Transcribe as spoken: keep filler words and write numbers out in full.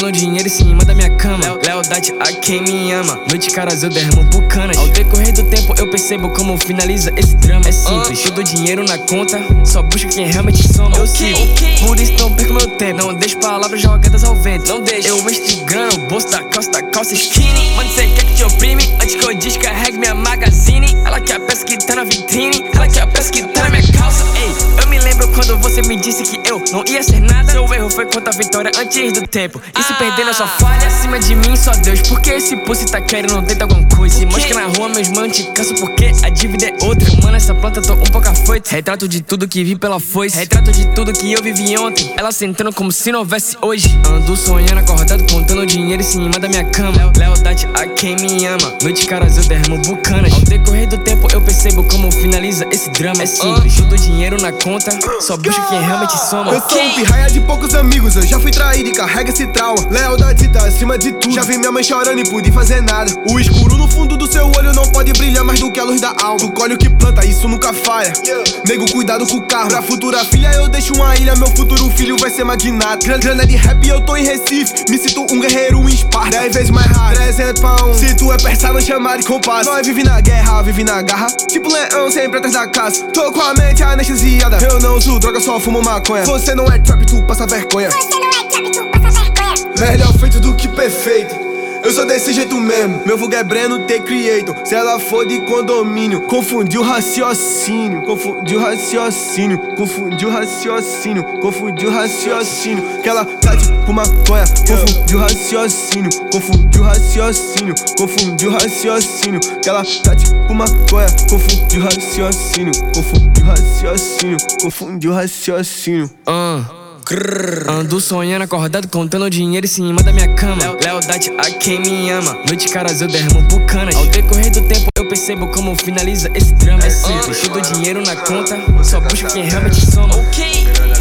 contando dinheiro em cima da minha cama. Lealdade a quem me ama, noite caras eu derramo bucanas. Ao decorrer do tempo eu percebo como finaliza esse drama. É simples, tudo dinheiro na conta, só busca quem realmente soma. Eu sigo, por isso não perco meu tempo, não deixo palavras jogadas ao vento. Não deixo, eu encho de grana, o bolso da calça, da calça skinny. Mano, cê quer que te oprime, antes que eu descarregue minha magazine. Ela quer a peça que tá na vitrine, ela quer a peça que tá na minha calça. Ei, eu me lembro quando você me disse que eu não ia ser nada. Seu erro foi contra a vitória antes do tempo, e se perder na sua falha, acima de mim só Deus. Porque esse pussy tá querendo deitar alguma coisa. Se mostra na rua, meus mano, te canso porque a dívida é outra. Mano, essa planta tô um pouco afoito. Retrato de tudo que vi pela foice, retrato de tudo que eu vivi ontem, ela sentando como se não houvesse hoje. Ando sonhando acordado, contando dinheiro em cima da minha cama. Lealdade a quem me ama, noite caras eu derramo bucanas. Ao decorrer do tempo eu percebo como finaliza esse drama. É simples, tudo dinheiro na conta, só busca quem realmente soma. Eu sou um pirraia de poucos amigos, eu já fui traído e carrega esse trauma. Lealdade tá acima de tudo, já vi minha mãe chorando e pude fazer nada. O escuro no fundo do seu olho não pode brilhar mais do que a luz da alma. Tu colhe o que planta, isso nunca falha. Nego, cuidado com o carro, pra futura filha eu deixo uma ilha. Meu futuro filho vai ser magnata. Gran- Grana de rap eu tô em Recife, me sinto um guerreiro em Esparta. Dez vezes mais raro, trezentos pra um. Se tu é persa não chamar de compasso. Nós vive na guerra, vive na garra, tipo leão sempre atrás da caça. Tô com a mente anestesiada, eu não uso droga, só fumo maconha. Você não é trap, tu passa vergonha. Você não é trap, tu passa vergonha. Melhor feito do que perfeito, eu sou desse jeito mesmo. Meu vulgo é Breno The Creator. Se ela for de condomínio, confundiu raciocínio, confundiu raciocínio, confundiu raciocínio, confundiu raciocínio. Que ela tá tipo maconha, confundiu raciocínio, confundiu raciocínio, confundiu raciocínio. Que ela tá tipo maconha, confundiu raciocínio, confundiu raciocínio, confundiu raciocínio. Ah. Ando sonhando acordado, contando dinheiro em cima da minha cama. Lealdade a quem me ama, noite caras eu derramo bucanas. Ao decorrer do tempo eu percebo como finaliza esse drama. É simples, tudo dinheiro na conta, só busca quem realmente soma.